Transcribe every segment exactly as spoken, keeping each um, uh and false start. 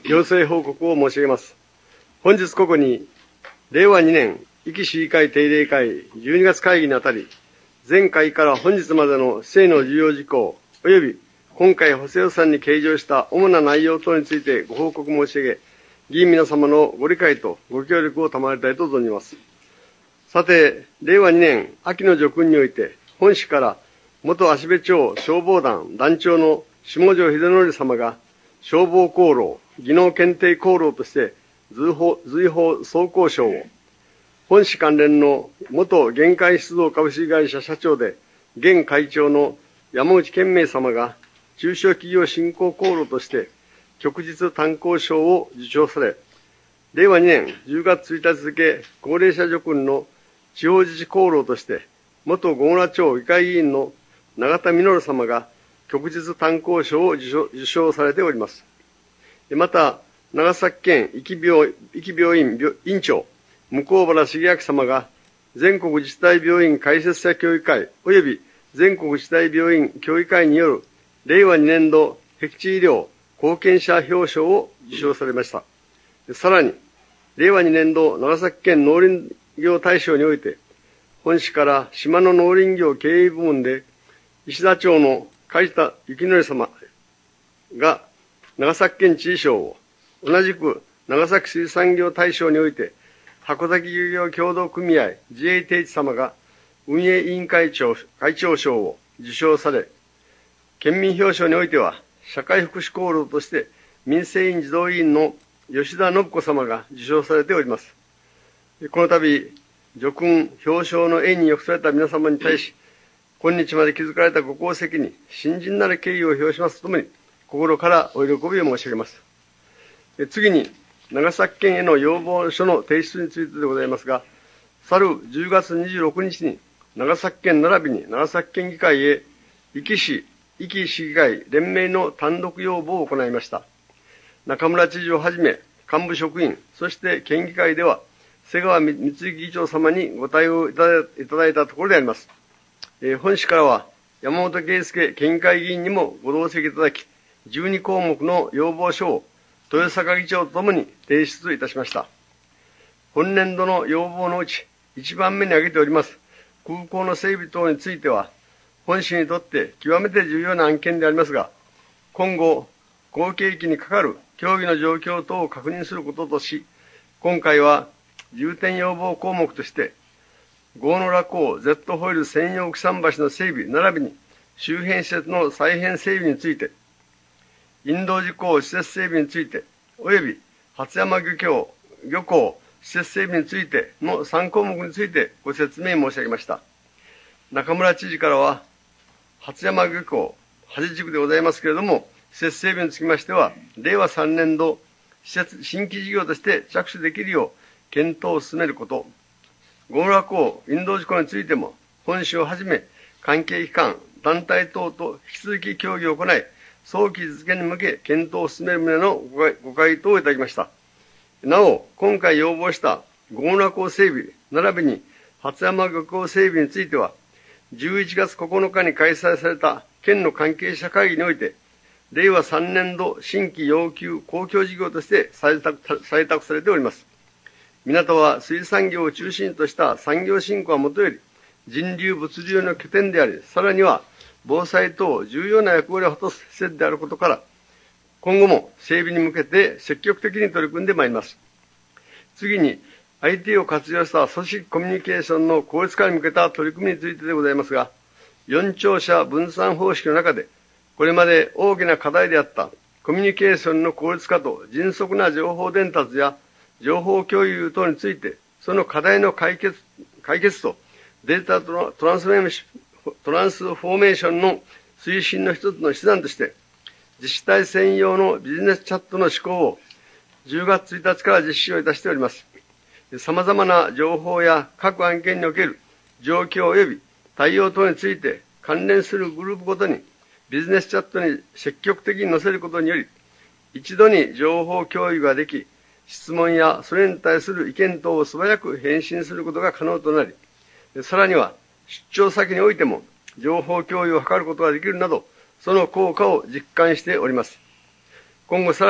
行政報告を申し上げます。本日ここに、れいわにねん、壱岐市議会定例会じゅうにがつ会議にあたり、前回から本日までの政の重要事項、及び今回補正予算に計上した主な内容等についてご報告申し上げ、議員皆様のご理解とご協力を賜りたいと存じます。さて、れいわにねん秋の叙勲において、本市から元芦部町消防団団長の下條秀則様が消防功労、技能検定功労として随宝装甲賞を、本市関連の元限界出動株式会社社長で現会長の山内健明様が中小企業振興功労として旭日炭鉱賞を受賞され、れいわにねんじゅうがつついたち付高齢者叙勲の地方自治功労として、元小村町議会議員の永田実様が旭日炭鉱賞を受賞、受賞されております。また、長崎県壱岐病、壱岐病院院長、向原重明様が全国自治体病院開設者協議会及び全国自治体病院協議会によるれいわにねん度僻地医療貢献者表彰を受賞されました。さらに、れいわにねん度長崎県農林業大賞において、本市から島の農林業経営部門で、石田町の梶田幸則様が長崎県知事賞を、同じく長崎水産業大賞において、箱崎漁業協同組合自衛定一様が運営委員会長、会長賞を受賞され、県民表彰においては、社会福祉功労として民生委員児童委員の吉田信子様が受賞されております。この度、叙勲表彰の縁に寄せられた皆様に対し、今日まで築かれたご功績に深甚なる敬意を表しますとともに、心からお喜びを申し上げます。次に、長崎県への要望書の提出についてでございますが、去るじゅうがつにじゅうろくにちに、長崎県並びに長崎県議会へ、壱岐市、壱岐市議会連盟の単独要望を行いました。中村知事をはじめ、幹部職員、そして県議会では、瀬川光之議長様にご対応いただいたところであります。えー、本市からは、山本圭介県議会議員にもご同席いただき、じゅうにこうもくの要望書を、豊坂議長とともに提出いたしました。本年度の要望のうち、一番目に挙げております、空港の整備等については、本市にとって極めて重要な案件でありますが、今後、後継期にかかる協議の状況等を確認することとし、今回は重点要望項目として、郷野良港 Z ホイール専用木桟橋の整備並びに周辺施設の再編整備について、引導事項施設整備について、および初山漁協、漁港施設整備についてのさんこうもくについてご説明申し上げました。中村知事からは、初山漁港、八軸でございますけれども、施設整備につきましては、れいわさんねん度施設新規事業として着手できるよう検討を進めること、郷野良港引導事項についても、本市をはじめ関係機関、団体等と引き続き協議を行い、早期実現に向け検討を進める旨のご回答をいただきました。なお、今回要望した郷野良港整備、並びに初山漁港整備については、じゅういちがつここのかに開催された県の関係者会議において、れいわさんねん度新規要求公共事業として採択、採択されております。港は水産業を中心とした産業振興はもとより、人流物流の拠点であり、さらには防災等重要な役割を果たす施設であることから、今後も整備に向けて積極的に取り組んでまいります。次に、アイティー を活用した組織コミュニケーションの効率化に向けた取り組みについてでございますが、よん庁舎分散方式の中で、これまで大きな課題であったコミュニケーションの効率化と迅速な情報伝達や情報共有等について、その課題の解決、解決とデータトランスフォーメーション、トランスフォーメーションの推進の一つの手段として、自治体専用のビジネスチャットの施行をじゅうがつついたちから実施をいたしております。様々な情報や各案件における状況及び対応等について関連するグループごとにビジネスチャットに積極的に載せることにより、一度に情報共有ができ、質問やそれに対する意見等を素早く返信することが可能となり、さらには出張先においても情報共有を図ることができるなど、その効果を実感しております。今後さらに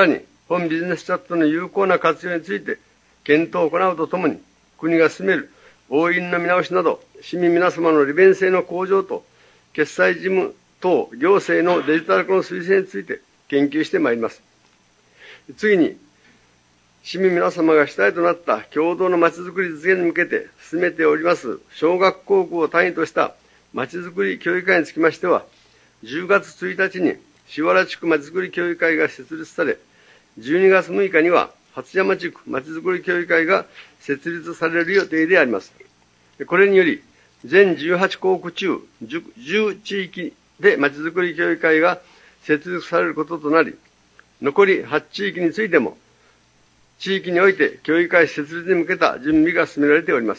本ビジネスチャットの有効な活用について検討を行うとともに、国が進める押印の見直しなど、市民皆様の利便性の向上と、決済事務等行政のデジタル化の推進について研究してまいります。次に、市民皆様が主体となった共同のまちづくり実現に向けて進めております小学校区を単位としたまちづくり協議会につきましては、じゅうがつついたちに橿原地区まちづくり協議会が設立され、じゅうにがつむいかには初山地区まちづくり協議会が設立される予定であります。これにより、全じゅうはちこうく中じゅう地域でまちづくり協議会が設立されることとなり、残りはち地域についても、地域において協議会設立に向けた準備が進められております。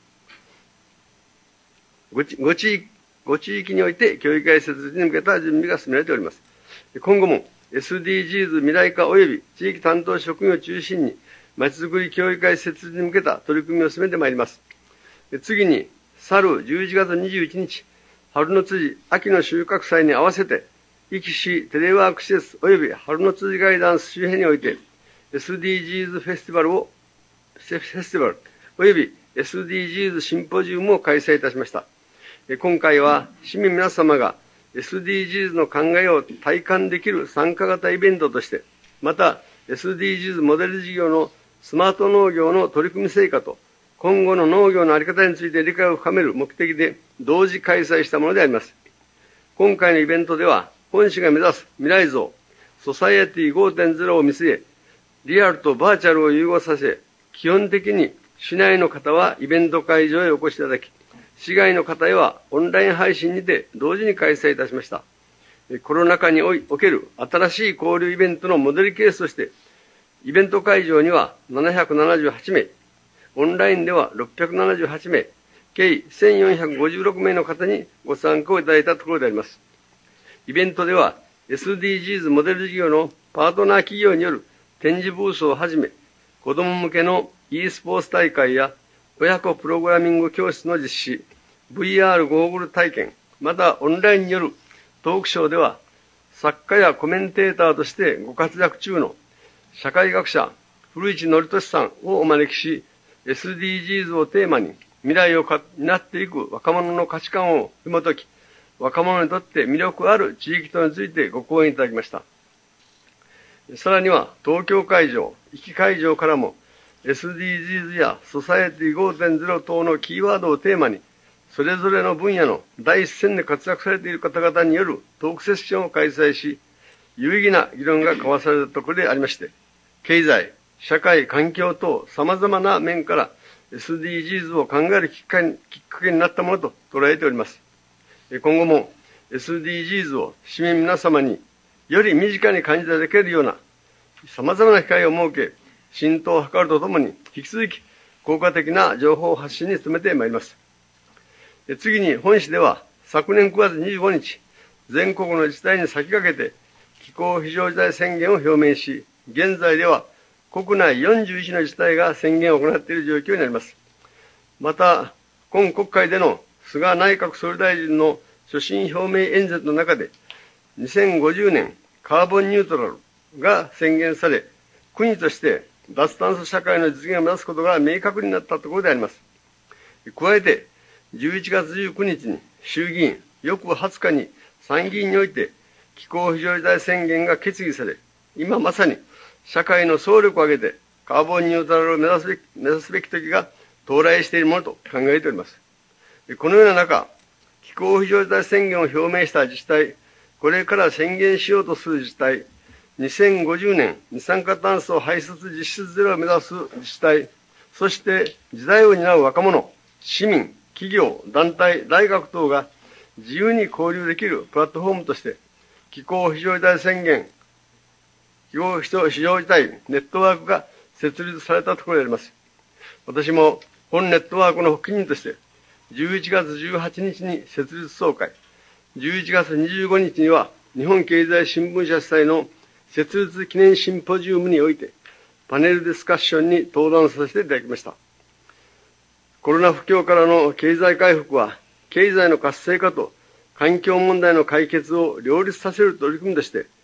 ご地域、ご地域において協議会設立に向けた準備が進められております。今後も エスディージーズ 未来化及び地域担当職員を中心に、まちづくり協議会設立に向けた取り組みを進めてまいります。次に、去るじゅういちがつにじゅういちにち、春の辻、秋の収穫祭に合わせて、壱岐市テレワーク施設及び春の辻ガイダンス周辺において、エスディージーズ フェスティバルを、フェスティバル及び エスディージーズ シンポジウムを開催いたしました。今回は市民皆様が エスディージーズ の考えを体感できる参加型イベントとして、また エスディージーズ モデル事業のスマート農業の取り組み成果と、今後の農業のあり方について理解を深める目的で同時開催したものであります。今回のイベントでは、本市が目指す未来像、ソサイエティ ごてんゼロ を見据え、リアルとバーチャルを融合させ、基本的に市内の方はイベント会場へお越しいただき、市外の方へはオンライン配信にて同時に開催いたしました。コロナ禍における新しい交流イベントのモデルケースとして、イベント会場にはななひゃくななじゅうはちめい、オンラインではろっぴゃくななじゅうはちめい、計せんよんひゃくごじゅうろくめいの方にご参加をいただいたところであります。イベントでは エスディージーズ モデル事業のパートナー企業による展示ブースをはじめ、子供向けの e スポーツ大会や親子プログラミング教室の実施、ブイアール ゴーグル体験、またオンラインによるトークショーでは、作家やコメンテーターとしてご活躍中の社会学者、古市憲寿さんをお招きし、エスディージーズ をテーマに未来を担っていく若者の価値観を紐解き、若者にとって魅力ある地域等についてご講演いただきました。さらには東京会場、壱岐会場からも エスディージーズ やソサエティ ごてんゼロ 等のキーワードをテーマに、それぞれの分野の第一線で活躍されている方々によるトークセッションを開催し、有意義な議論が交わされたところでありまして、経済、社会、環境等様々な面から エスディージーズ を考えるきっかけに、きっかけになったものと捉えております。今後も エスディージーズ を市民皆様により身近に感じていただけるような様々な機会を設け、浸透を図るとともに、引き続き効果的な情報発信に努めてまいります。次に本市では昨年くがつにじゅうごにち、全国の自治体に先駆けて気候非常事態宣言を表明し、現在では国内よんじゅういちの自治体が宣言を行っている状況になります。また、今国会での菅内閣総理大臣の所信表明演説の中で、にせんごじゅうねんカーボンニュートラルが宣言され、国として脱炭素社会の実現を目指すことが明確になったところであります。加えて、じゅういちがつじゅうくにちに衆議院、翌はつかに参議院において気候非常事態宣言が決議され、今まさに社会の総力を挙げてカーボンニュートラルを目指すべき、目指すべき時が到来しているものと考えております。このような中、気候非常事態宣言を表明した自治体、これから宣言しようとする自治体、にせんごじゅうねん二酸化炭素排出実質ゼロを目指す自治体、そして時代を担う若者、市民、企業、団体、大学等が自由に交流できるプラットフォームとして、気候非常事態宣言、気候非常事態ネットワークが設立されたところであります。私も本ネットワークの発起人として、じゅういちがつじゅうはちにちに設立総会、じゅういちがつにじゅうごにちには日本経済新聞社主催の設立記念シンポジウムにおいて、パネルディスカッションに登壇させていただきました。コロナ不況からの経済回復は、経済の活性化と環境問題の解決を両立させる取り組みとして、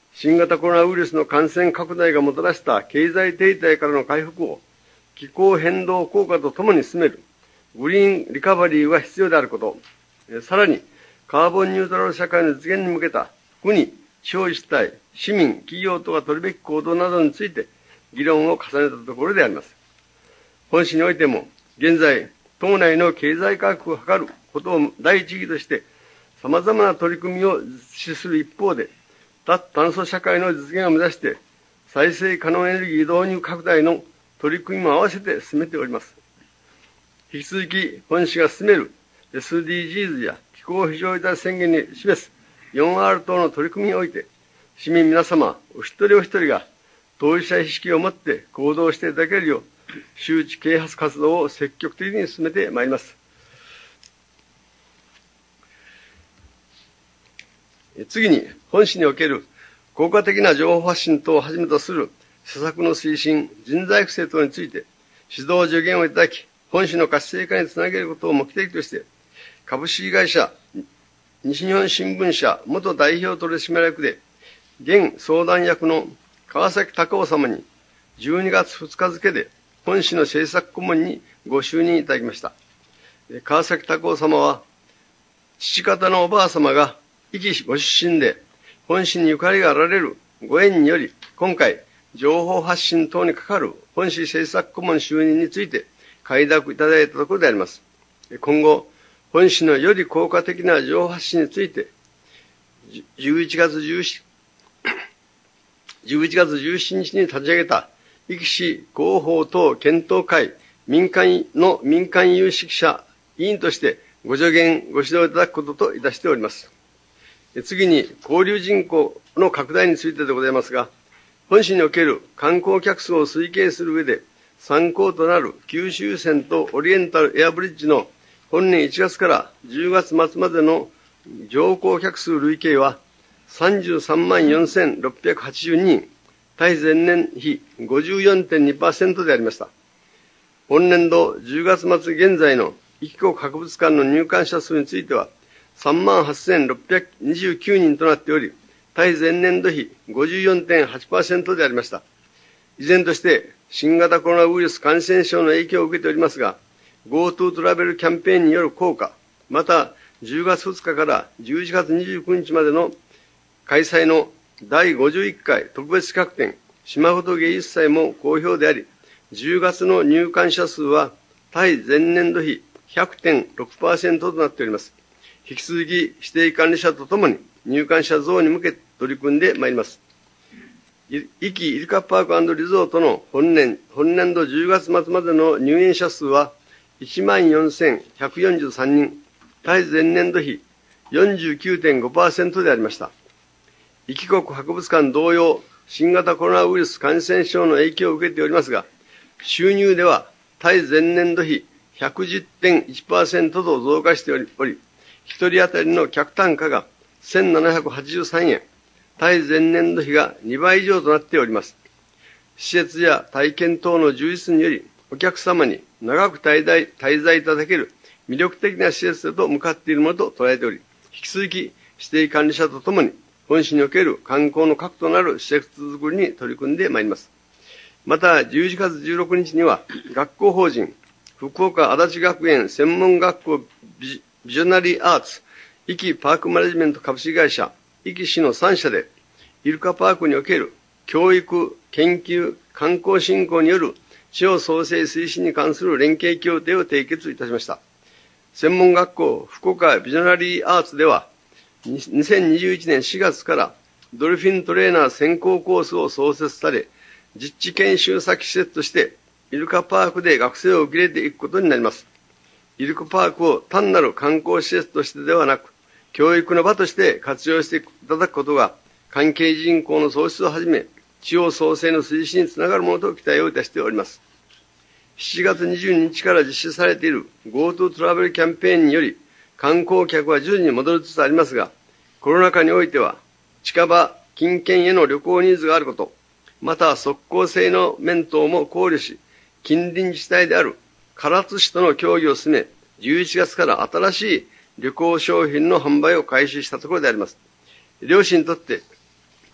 新型コロナウイルスの感染拡大がもたらした経済停滞からの回復を気候変動効果とともに進めるグリーンリカバリーが必要であること、さらにカーボンニュートラル社会の実現に向けた国、地方自治体、市民、企業とが取るべき行動などについて議論を重ねたところであります。本市においても、現在、党内の経済改革を図ることを第一義として、様々な取り組みを実施する一方で、脱炭素社会の実現を目指して、再生可能エネルギー導入拡大の取り組みも合わせて進めております。引き続き、本市が進める エスディージーズ や気候非常事態宣言に示す フォーアール 等の取り組みにおいて、市民皆様、お一人お一人が当事者意識を持って行動していただけるよう、周知啓発活動を積極的に進めてまいります。次に、本市における効果的な情報発信等をはじめとする施策の推進、人材育成等について、指導助言をいただき、本市の活性化につなげることを目的として、株式会社、西日本新聞社元代表取締役で、現相談役の川崎隆夫様に、じゅうにがつふつか付で、本市の政策顧問にご就任いただきました。川崎隆夫様は、父方のおばあ様が、壱岐ご出身で、本市にゆかりがあられるご縁により、今回、情報発信等にかかる本市政策顧問就任について、快諾いただいたところであります。今後、本市のより効果的な情報発信について、じゅういちがつじゅうしちにちに立ち上げた、壱岐市広報等検討会民間の民間有識者委員としてご助言、ご指導いただくことといたしております。次に、交流人口の拡大についてでございますが、本市における観光客数を推計する上で、参考となる九州線とオリエンタルエアブリッジの本年いちがつからじゅうがつ末までの乗降客数累計はさんじゅうさんまんよんせんろっぴゃくはちじゅうににん、対前年比 ごじゅうよんてんにパーセント でありました。本年度じゅうがつ末現在の壱岐国博物館の入館者数についてはさんまんはっせんろっぴゃくにじゅうきゅうにんとなっており、対前年度比 ごじゅうよんてんはちパーセント でありました。依然として新型コロナウイルス感染症の影響を受けておりますが、GoTo トラベルキャンペーンによる効果、またじゅうがつふつかからじゅういちがつにじゅうくにちまでの開催のだいごじゅういっかい特別企画展、島ごと芸術祭も好評であり、じゅうがつの入館者数は対前年度比 ひゃくてんろくパーセント となっております。引き続き指定管理者とともに入館者増に向け取り組んでまいります。壱岐イルカパーク&リゾートの本年、本年度じゅうがつ末までの入園者数はいちまんよんせんひゃくよんじゅうさんにん、対前年度比 よんじゅうきゅうてんごパーセント でありました。壱岐国博物館同様、新型コロナウイルス感染症の影響を受けておりますが、収入では対前年度比 ひゃくじゅってんいちパーセント と増加しており、一人当たりの客単価がせんななひゃくはちじゅうさんえん、対前年度比がにばい以上となっております。施設や体験等の充実により、お客様に長く滞在、滞在いただける魅力的な施設へと向かっているものと捉えており、引き続き指定管理者とともに、本市における観光の核となる施設作りに取り組んでまいります。また、じゅういちがつじゅうろくにちには、学校法人、福岡足立学園専門学校ビジョナリーアーツ、壱岐パークマネジメント株式会社、壱岐市のさんしゃで、イルカパークにおける教育、研究、観光振興による地方創生推進に関する連携協定を締結いたしました。専門学校福岡ビジョナリーアーツでは、にせんにじゅういちねんしがつからドルフィントレーナー専攻コースを創設され、実地研修先施設としてイルカパークで学生を受け入れていくことになります。イルカパークを単なる観光施設としてではなく、教育の場として活用していただくことが、関係人口の創出をはじめ、地方創生の推進につながるものと期待をいたしております。しちがつにじゅうににちから実施されている GoTo トラベルキャンペーンにより、観光客は徐々に戻りつつありますが、コロナ禍においては、近場、近県への旅行ニーズがあること、また即効性の面等も考慮し、近隣自治体である唐津市との協議を進め、じゅういちがつから新しい旅行商品の販売を開始したところであります。両市にとって、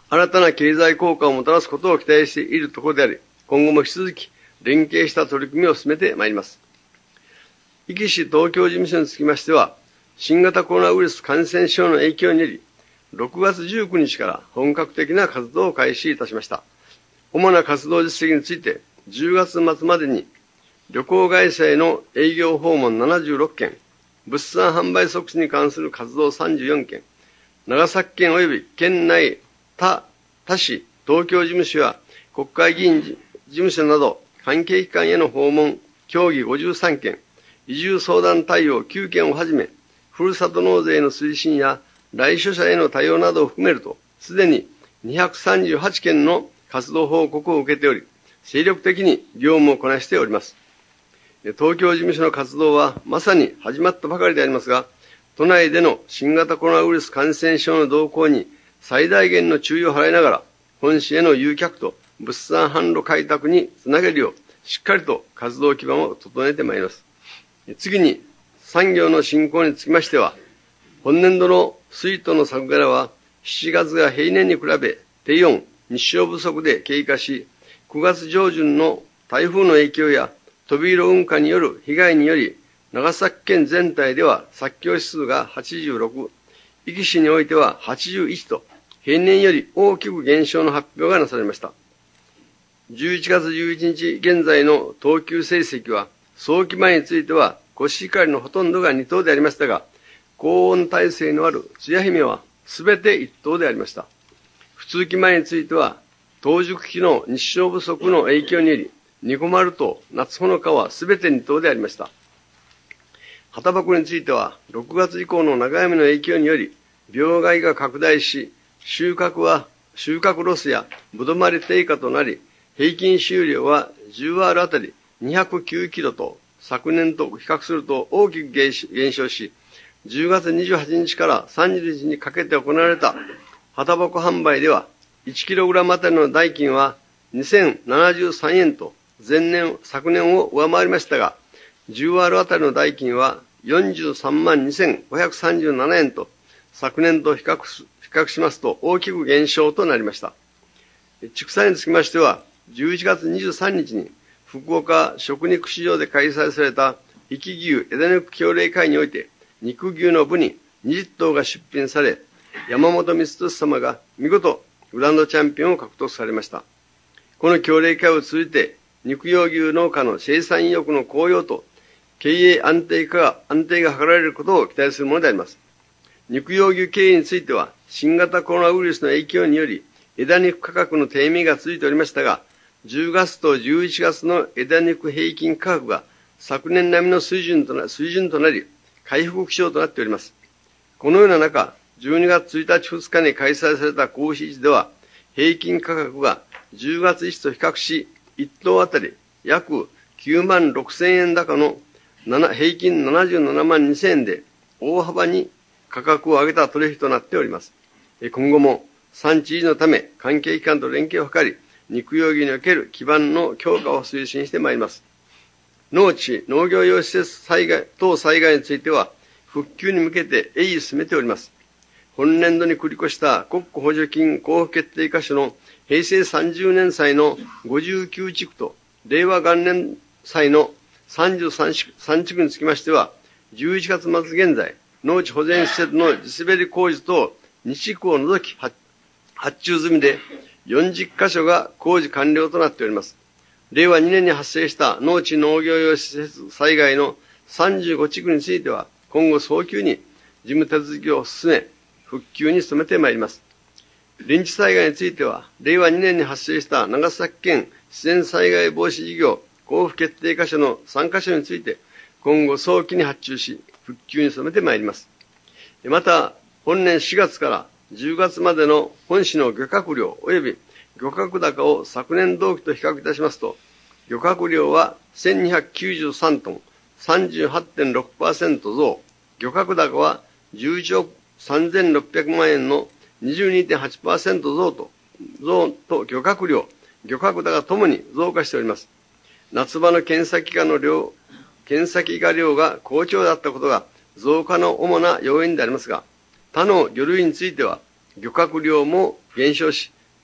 新たな経済効果をもたらすことを期待しているところであり、今後も引き続き連携した取り組みを進めてまいります。壱岐市東京事務所につきましては、新型コロナウイルス感染症の影響により、ろくがつじゅうくにちから本格的な活動を開始いたしました。主な活動実績について、じゅうがつ末までに旅行会社への営業訪問ななじゅうろっけん、物産販売促進に関する活動さんじゅうよんけん、長崎県及び県内他、他市、東京事務所や国会議員事務所など関係機関への訪問、協議ごじゅうさんけん、移住相談対応きゅうけんをはじめ、ふるさと納税の推進や来所者への対応などを含めると、すでににひゃくさんじゅうはちけんの活動報告を受けており、精力的に業務をこなしております。東京事務所の活動はまさに始まったばかりでありますが、都内での新型コロナウイルス感染症の動向に最大限の注意を払いながら、本市への誘客と物産販路開拓につなげるよう、しっかりと活動基盤を整えてまいります。次に、産業の振興につきましては、本年度の水土の作柄は、しちがつが平年に比べ、低温、日照不足で経過し、くがつ上旬の台風の影響や飛び色雲下による被害により、長崎県全体では作況指数がはちじゅうろく、壱岐市においてははちじゅういちと、平年より大きく減少の発表がなされました。じゅういちがつじゅういちにち現在の等級成績は、早期前についてはコシヒカリのほとんどがにとうでありましたが、高温耐性のあるつや姫はすべていっとうでありました。普通期前については、冬熟期の日照不足の影響により、ニコマルと夏穂の花はすべてにとうでありました。旗箱については、ろくがつ以降の長雨の影響により、病害が拡大し、収穫は、収穫ロスやぶどまり低下となり、平均収量はじゅうアールあたりにひゃくきゅうキロと、昨年と比較すると大きく減少し、じゅうがつにじゅうはちにちからさんじゅうにちにかけて行われた旗箱販売では、いちキログラムあたりの代金はにせんななじゅうさんえんと前年、昨年を上回りましたが、じゅうアールあたりの代金はよんじゅうさんまんにせんごひゃくさんじゅうななえんと、昨年と比較す、比較しますと大きく減少となりました。畜産につきましては、じゅういちがつにじゅうさんにちに福岡食肉市場で開催された壱岐牛枝肉協励会において、肉牛の部ににじゅっとうが出品され、山本光俊様が見事グランドチャンピオンを獲得されました。この協励会を通じて、肉用牛農家の生産意欲の向上と経営安定化が、安定が図られることを期待するものであります。肉用牛経営については、新型コロナウイルスの影響により、枝肉価格の低迷が続いておりましたが、じゅうがつとじゅういちがつの枝肉平均価格が昨年並みの水準とな、水準となり、回復基調となっております。このような中、じゅうにがつついたちふつかに開催された公示市では、平均価格がじゅうがついちと比較し、いっとうあたり約きゅうまんろくせんえん高の平均ななじゅうななまんにせんえんで大幅に価格を上げた取引となっております。今後も産地維持のため関係機関と連携を図り、肉用牛における基盤の強化を推進してまいります。農地、農業用施設災害等災害については、復旧に向けて鋭意進めております。本年度に繰り越した国庫補助金交付決定箇所の平成さんじゅうねん祭のごじゅうきゅうちくと令和元年祭のさんじゅうさんちくにつきましては、じゅういちがつまつ現在、農地保全施設の地滑り工事等にちくを除き発注済みでよんじゅっかしょが工事完了となっております。令和にねんに発生した農地農業用施設災害のさんじゅうごちくについては、今後早急に事務手続きを進め、復旧に努めてまいります。臨地災害については、令和にねんに発生した長崎県自然災害防止事業交付決定箇所のさんかしょについて、今後早期に発注し、復旧に努めてまいります。また、本年しがつからじゅうがつまでの本市の漁獲量及び漁獲高を昨年同期と比較いたしますと、漁獲量はせんにひゃくきゅうじゅうさんトン、さんじゅうはちてんろくパーセント 増、漁獲高はじゅういちおくさんぜんろっぴゃくまんえんの にじゅうにてんはちパーセント 増と、増と漁獲量、漁獲高ともに増加しております。夏場の検査期間の量、検査期間量が好調だったことが増加の主な要因でありますが、他の魚類については漁獲量も減少し、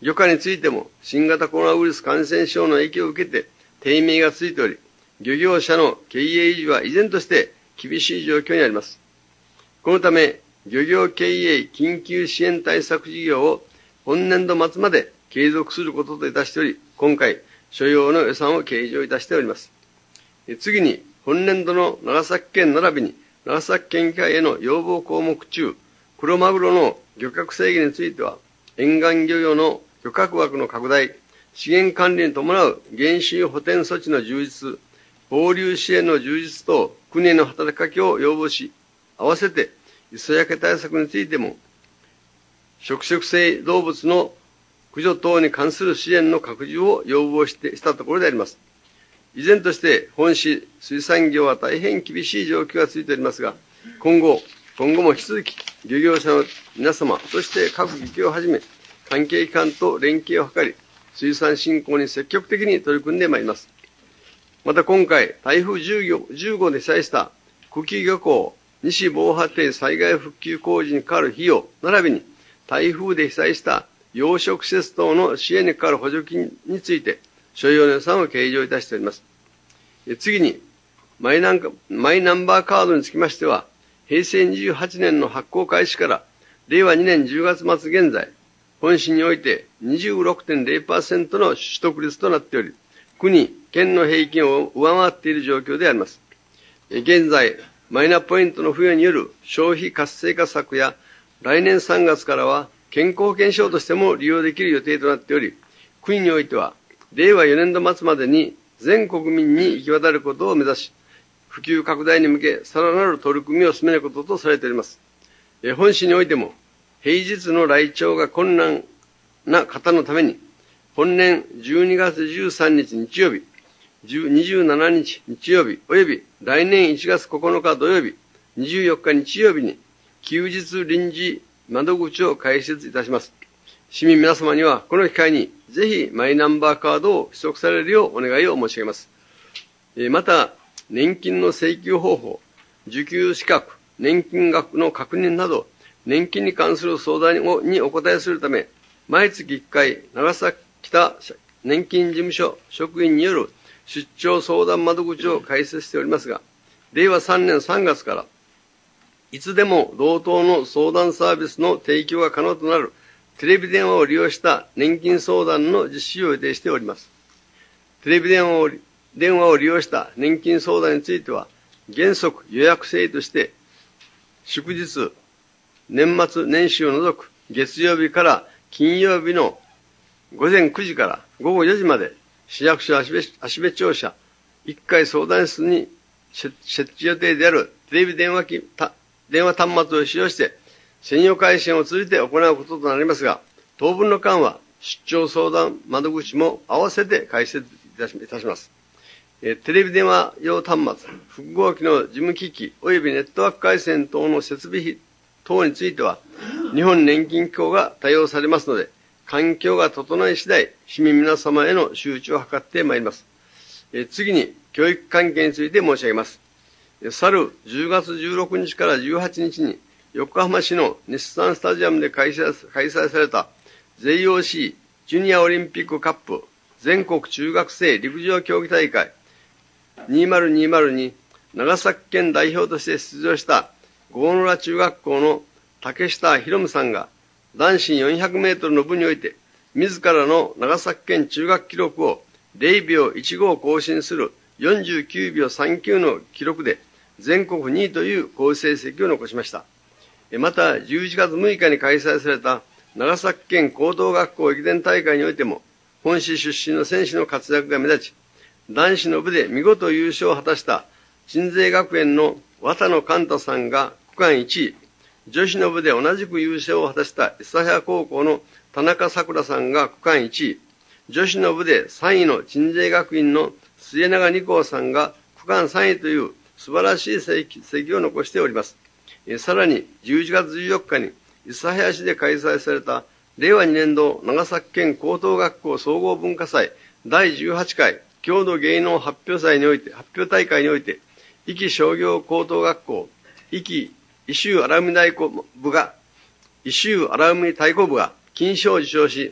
漁獲についても新型コロナウイルス感染症の影響を受けて低迷が続いており、漁業者の経営維持は依然として厳しい状況にあります。このため、漁業経営緊急支援対策事業を本年度末まで継続することといたしており、今回、所要の予算を計上いたしております。次に、本年度の長崎県並びに長崎県議会への要望項目中、黒マグロの漁獲制限については、沿岸漁業の漁獲枠の拡大、資源管理に伴う減収補填措置の充実、放流支援の充実等、国への働きかけを要望し、合わせて磯焼け対策についても、食食性動物の駆除等に関する支援の拡充を要望してしたところであります。依然として本市水産業は大変厳しい状況が続いておりますが、今後、今後も引き続き漁業者の皆様、そして各漁協をはじめ、関係機関と連携を図り、水産振興に積極的に取り組んでまいります。また今回、台風じゅうごで被災した久喜漁港西防波堤災害復旧工事にかかる費用、並びに台風で被災した養殖施設等の支援にかかる補助金について、所要の予算を計上いたしております。次にマイナン、マイナンバーカードにつきましては、平成にじゅうはちねんの発行開始かられいわにねんじゅうがつ末現在、本市において にじゅうろくてんれいパーセント の取得率となっており、国、県の平均を上回っている状況であります。現在、マイナポイントの付与による消費活性化策や、来年さんがつからは健康保険証としても利用できる予定となっており、国においては、れいわよねんど末までに全国民に行き渡ることを目指し、普及拡大に向け、さらなる取り組みを進めることとされております。本市においても、平日の来庁が困難な方のために、本年じゅうにがつじゅうさんにち日曜日、にじゅうしちにち日曜日、および来年いちがつここのか土曜日、にじゅうよっか日曜日に、休日臨時窓口を開設いたします。市民皆様にはこの機会にぜひマイナンバーカードを取得されるようお願いを申し上げます。また、年金の請求方法、受給資格、年金額の確認など、年金に関する相談にお答えするため、毎月いっかい、長崎北年金事務所職員による出張相談窓口を開設しておりますが、れいわさんねんさんがつから、いつでも同等の相談サービスの提供が可能となるテレビ電話を利用した年金相談の実施を予定しております。テレビ電話を電話を利用した年金相談については、原則予約制として、祝日、年末年始を除く月曜日から金曜日のごぜんくじからごごよじまで、市役所芦部庁舎いっかい相談室に設置予定であるテレビ電話機、電話端末を使用して、専用回線を通じて行うこととなりますが、当分の間は出張相談窓口も合わせて開設いたします。テレビ電話用端末、複合機の事務機器及びネットワーク回線等の設備費等については、日本年金機構が対応されますので、環境が整い次第、市民皆様への周知を図ってまいります。次に、教育関係について申し上げます。去るじゅうがつじゅうろくにちからじゅうはちにちに、横浜市の日産スタジアムで開催、開催された ジェイオーシー ジュニアオリンピックカップ全国中学生陸上競技大会にせんにじゅうに長崎県代表として出場した郷野浦中学校の竹下博夢さんが男子よんひゃくメートルの部において自らの長崎県中学記録をれいびょういちご更新するよんじゅうきゅうびょうさんきゅうの記録で全国にいという好成績を残しました。また、じゅういちがつむいかに開催された長崎県高等学校駅伝大会においても、本市出身の選手の活躍が目立ち、男子の部で見事優勝を果たした鎮西学園の綿野寛太さんが区間いちい、女子の部で同じく優勝を果たした諫早高校の田中さくらさんが区間いちい、女子の部でさんいの鎮西学院の末永二光さんが区間さんいという素晴らしい成績を残しております。さらにじゅういちがつじゅうよっかに諫早市で開催されたれいわにねんど長崎県高等学校総合文化祭だいじゅうはちかい郷土芸能発表祭において、発表大会において、壱岐商業高等学校、壱岐伊州荒海太鼓部が、伊州荒海太鼓部が金賞を受賞し、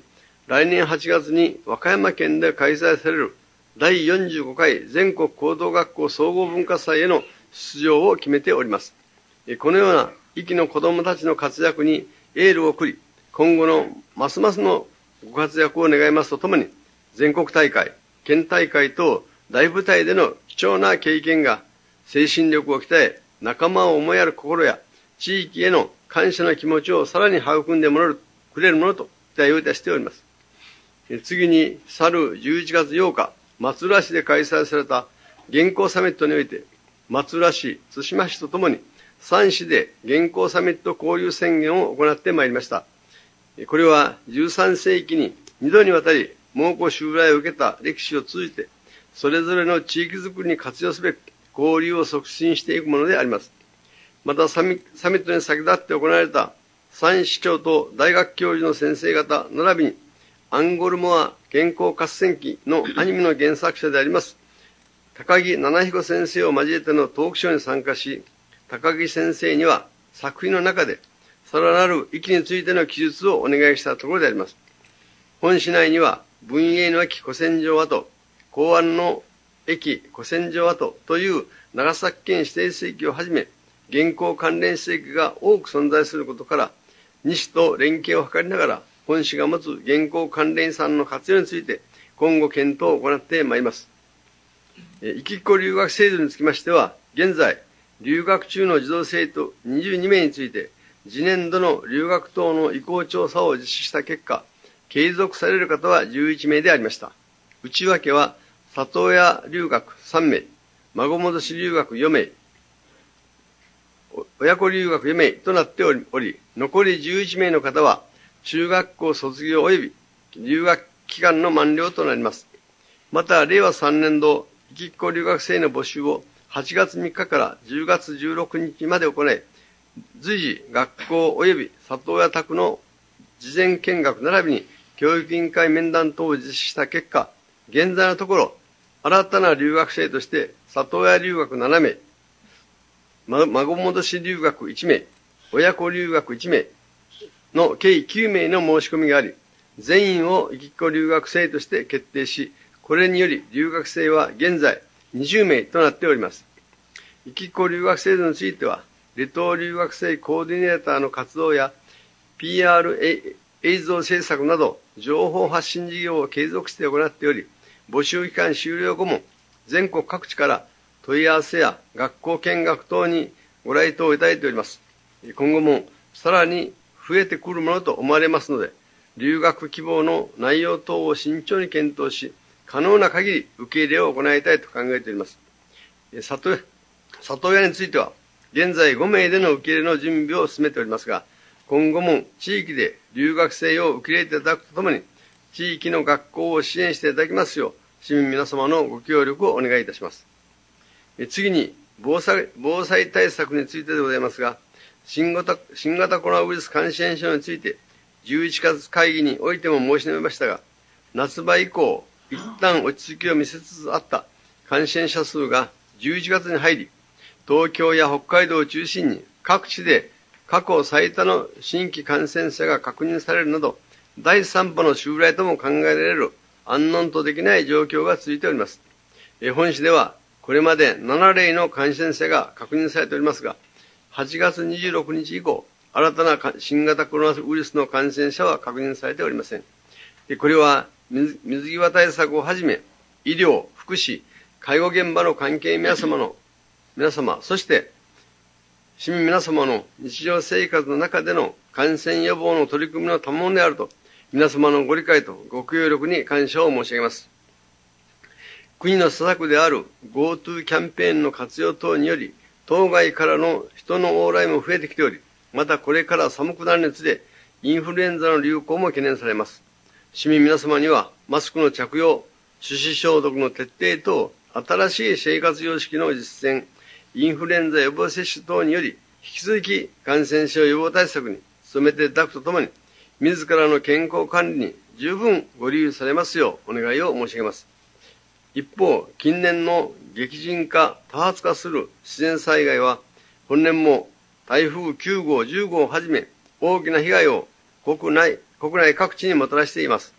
来年はちがつに和歌山県で開催されるだいよんじゅうごかい全国高等学校総合文化祭への出場を決めております。このような壱岐の子どもたちの活躍にエールを送り、今後のますますのご活躍を願いますとともに、全国大会、県大会等大舞台での貴重な経験が精神力を鍛え、仲間を思いやる心や地域への感謝の気持ちをさらに育んでくれるものと期待をいたしております。次に、去るじゅういちがつようか、松浦市で開催された原稿サミットにおいて、松浦市、対馬市とともにさん市で原稿サミット交流宣言を行ってまいりました。これはじゅうさんせいきににどにわたり蒙古襲来を受けた歴史を通じて、それぞれの地域づくりに活用すべく交流を促進していくものであります。またサミ、サミットに先立って行われたさん市長と大学教授の先生方並びに、アンゴルモア原稿合戦記のアニメの原作者であります高木七彦先生を交えてのトークショーに参加し、高木先生には作品の中でさらなる域についての記述をお願いしたところであります。本市内には文永の駅古戦場跡、港湾の駅古戦場跡という長崎県指定史跡をはじめ、原稿関連史跡が多く存在することから、西と連携を図りながら、本市が持つ原稿関連遺産の活用について、今後検討を行ってまいります。壱岐っ子留学制度につきましては、現在、留学中の児童生徒にじゅうにめいについて、次年度の留学等の意向調査を実施した結果、継続される方はじゅういちめいでありました。内訳は、里親留学さんめい、孫戻し留学よんめい、親子留学よんめいとなっており、残りじゅういちめいの方は、中学校卒業及び留学期間の満了となります。また、れいわさんねんど、壱岐っ子留学生の募集をはちがつみっかからじゅうがつじゅうろくにちまで行い、随時学校及び里親宅の事前見学並びに教育委員会面談等を実施した結果、現在のところ、新たな留学生として里親留学ななめい、孫戻し留学いちめい、親子留学いちめいの計きゅうめいの申し込みがあり、全員を壱岐っ子留学生として決定し、これにより留学生は現在にじゅうめいとなっております。壱岐っ子留学制度については、離島留学生コーディネーターの活動や ピーアール 映像制作など情報発信事業を継続して行っており、募集期間終了後も全国各地から問い合わせや学校見学等にご来島いただいております。今後もさらに増えてくるものと思われますので、留学希望の内容等を慎重に検討し、可能な限り受け入れを行いたいと考えております。里、里親については、現在ごめいでの受け入れの準備を進めておりますが、今後も地域で留学生を受け入れていただくとともに、地域の学校を支援していただきますよう、市民皆様のご協力をお願いいたします。次に、防災、防災対策についてでございますが、新型、新型コロナウイルス感染症について、じゅういちがつ会議においても申し述べましたが、夏場以降、一旦落ち着きを見せつつあった感染者数がじゅういちがつに入り、東京や北海道を中心に各地で過去最多の新規感染者が確認されるなど、だいさんぼの襲来とも考えられる安穏とできない状況が続いております。本市ではこれまでななれいの感染者が確認されておりますが、はちがつにじゅうろくにち以降、新たな新型コロナウイルスの感染者は確認されておりません。これは水際対策をはじめ、医療、福祉、介護現場の関係皆様の、皆様、そして市民皆様の日常生活の中での感染予防の取り組みの賜物であると、皆様のご理解とご協力に感謝を申し上げます。国の施策である GoTo キャンペーンの活用等により、当該からの人の往来も増えてきており、またこれから寒くなるにつれ、インフルエンザの流行も懸念されます。市民皆様には、マスクの着用、手指消毒の徹底等、新しい生活様式の実践、インフルエンザ予防接種等により、引き続き感染症予防対策に努めていただくとともに、自らの健康管理に十分ご留意されますようお願いを申し上げます。一方、近年の激甚化、多発化する自然災害は、本年も台風きゅうごう、じゅうごうをはじめ、大きな被害を国内、国内各地にもたらしています。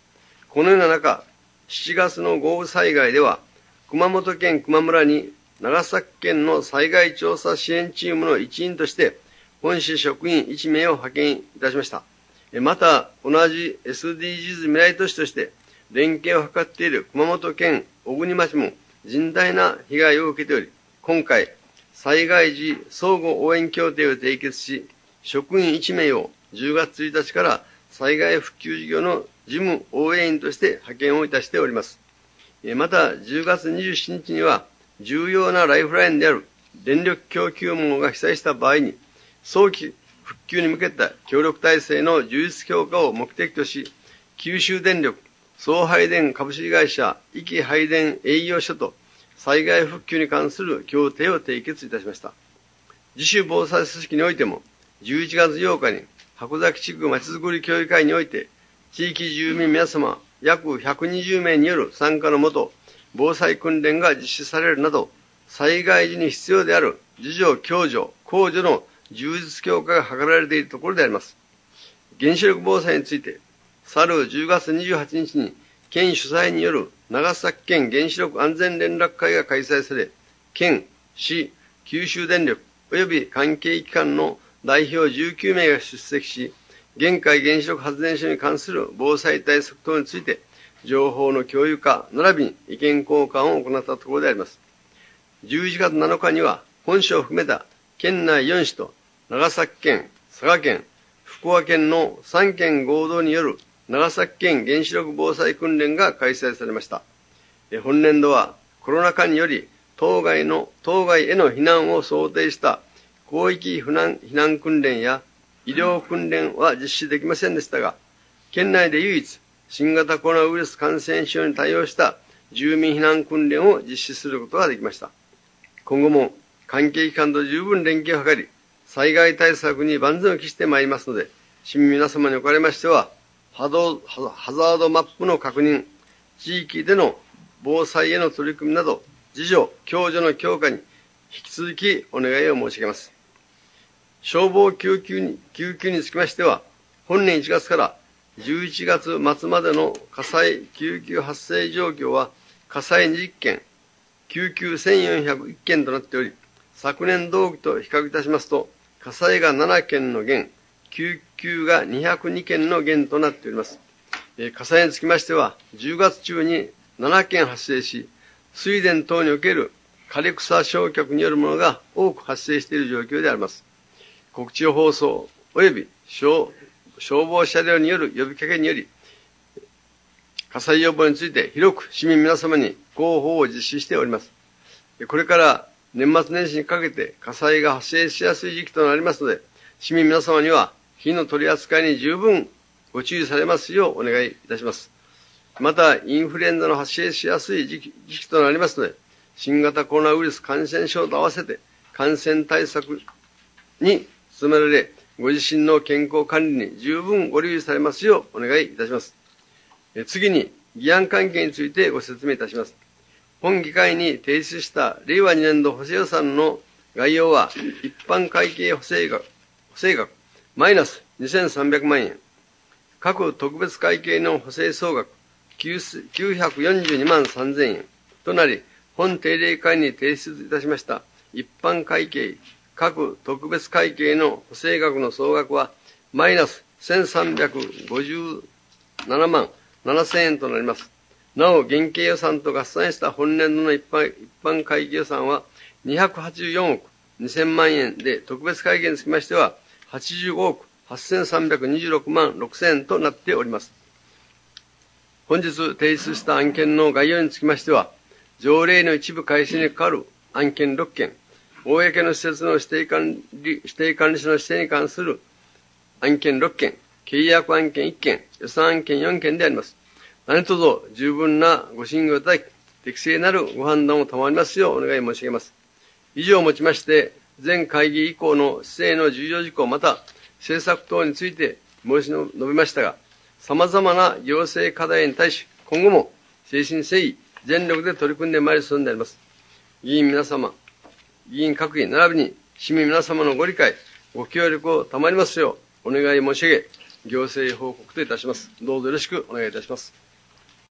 このような中、しちがつの豪雨災害では、熊本県球磨村に長崎県の災害調査支援チームの一員として、本市職員いちめいを派遣いたしました。また、同じ エスディージーズ 未来都市として、連携を図っている熊本県小国町も甚大な被害を受けており、今回、災害時相互応援協定を締結し、職員いちめいをじゅうがつついたちから災害復旧事業の事務応援員として派遣をいたしております。また、じゅうがつにじゅうしちにちには、重要なライフラインである電力供給網が被災した場合に、早期復旧に向けた協力体制の充実強化を目的とし、九州電力、送配電株式会社、壱岐配電営業所と災害復旧に関する協定を締結いたしました。自主防災組織においても、じゅういちがつようかに箱崎地区まちづくり協議会において、地域住民皆様約ひゃくにじゅうめいによる参加のもと、防災訓練が実施されるなど、災害時に必要である自助、共助、公助の充実強化が図られているところであります。原子力防災について、去るじゅうがつにじゅうはちにちに、県主催による長崎県原子力安全連絡会が開催され、県、市、九州電力及び関係機関の代表じゅうきゅうめいが出席し、現海原子力発電所に関する防災対策等について、情報の共有化、並びに意見交換を行ったところであります。じゅういちがつなのかには、本市を含めた県内よんしと、長崎県、佐賀県、福岡県のさんけん合同による長崎県原子力防災訓練が開催されました。本年度はコロナ禍により、当該の、当該への避難を想定した広域避難、避難訓練や医療訓練は実施できませんでしたが、県内で唯一、新型コロナウイルス感染症に対応した住民避難訓練を実施することができました。今後も関係機関と十分連携を図り、災害対策に万全を期してまいりますので、市民皆様におかれましては、ハドハザードマップの確認、地域での防災への取り組みなど、自助、共助の強化に引き続きお願いを申し上げます。消防救急に、救急につきましては、本年いちがつからじゅういちがつまつまでの火災救急発生状況は、火災にじゅっけん、救急せんよんひゃくいっけんとなっており、昨年同期と比較いたしますと、火災がななけんの減、救急がにひゃくにけんの減となっております。えー、火災につきましては、じゅうがつちゅうにななけん発生し、水田等における枯れ草焼却によるものが多く発生している状況であります。国地放送及び消消防車両による呼びかけにより、火災予防について広く市民皆様に広報を実施しております。これから年末年始にかけて火災が発生しやすい時期となりますので、市民皆様には火の取り扱いに十分ご注意されますようお願いいたします。また、インフルエンザの発生しやすい時期、時期となりますので、新型コロナウイルス感染症と合わせて感染対策に努められ、ご自身の健康管理に十分ご留意されますようお願いいたします。次に、議案関係についてご説明いたします。本議会に提出したれいわにねんど補正予算の概要は、一般会計補正額、補正額、マイナスにせんさんびゃくまんえん、各特別会計の補正総額、きゅうひゃくよんじゅうにまんさんぜんえんとなり、本定例会に提出いたしました一般会計、各特別会計の補正額の総額は、マイナスせんさんびゃくごじゅうななまんななせんえんとなります。なお、現金予算と合算した本年度の一般、一般会計予算はにひゃくはちじゅうよんおくにせんまんえんで、特別会計につきましてははちじゅうごおくはっせんさんびゃくにじゅうろくまんろくせんえんとなっております。本日提出した案件の概要につきましては、条例の一部改正に関わる案件ろっけん、公の施設の指定管理、指定管理者の指定に関する案件ろっけん、契約案件いっけん、予算案件よんけんであります。何卒十分なご審議をいただき、適正なるご判断を賜りますようお願い申し上げます。以上をもちまして、前会議以降の施政の重要事項また政策等について申し述べましたが、様々な行政課題に対し、今後も誠心誠意、全力で取り組んでまいるそうであります。議員皆様、議員各位並びに市民皆様のご理解、ご協力を賜りますようお願い申し上げ、行政報告といたします。どうぞよろしくお願いいたします。